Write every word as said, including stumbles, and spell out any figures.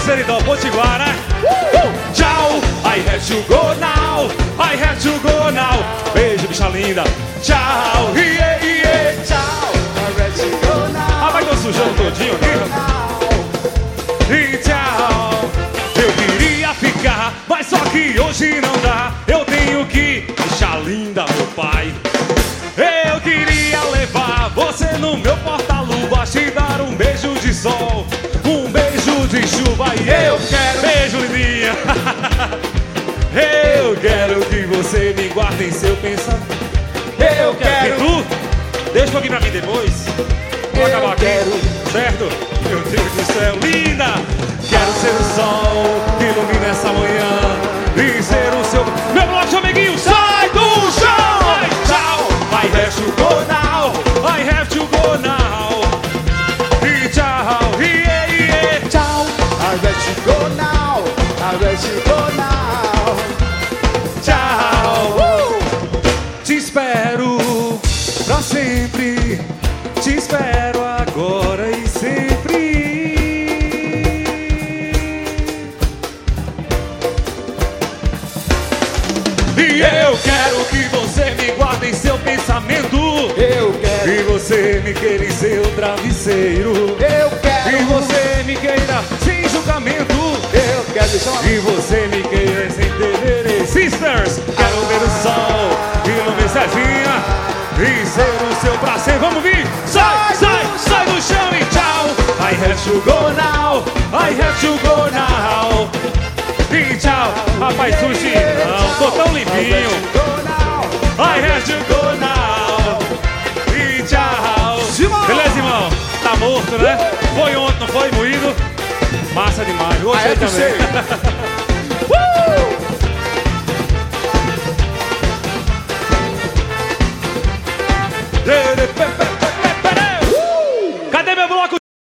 Seridó, Potiguar, né? Uh! Tchau, I have to go now, I have to go now. Beijo, bicha linda. Tchau, yeah, yeah. Tchau, I have to go now. Ah, vai tô sujando todinho aqui. E tchau. Eu queria ficar, mas só que hoje não dá. Eu tenho que, bicha linda, meu pai. Eu queria levar você no meu porta-luvas, te dar um beijo de sol, um beijo de chuva. E eu quero beijo, lindinha. Eu quero que você me guarde em seu pensamento. Eu quero. E tu? Deixa um pouquinho pra mim depois. Vou acabar aqui, certo? Meu Deus do céu, linda! Quero ser o sol que ilumina essa manhã e ser o seu... Meu bloco, amiguinho, sai do chão! Tchau! I have to go now, I have to go now. E tchau, yeah, yeah. Tchau, I have to go now, I have to go now. Tchau, uh! Te espero pra sempre, te espero agora e sempre. E eu quero que você me guarde em seu pensamento. Eu quero. E você me queira em seu travesseiro. Eu quero. E você me queira sem julgamento. Eu quero deixar uma... E você me queira sem dever. Sisters, quero ver o sol iluminar Cezinha e ser o seu prazer. Vamos vir! Sai, sai, sai do chão e tchau! I have to go now, I have to go now. E tchau! Rapaz, sushi, não, tô tão limpinho. I have to go now. E tchau! Beleza, irmão? Tá morto, né? Foi ontem, não foi? Moído? Massa demais. Gostei também. uh!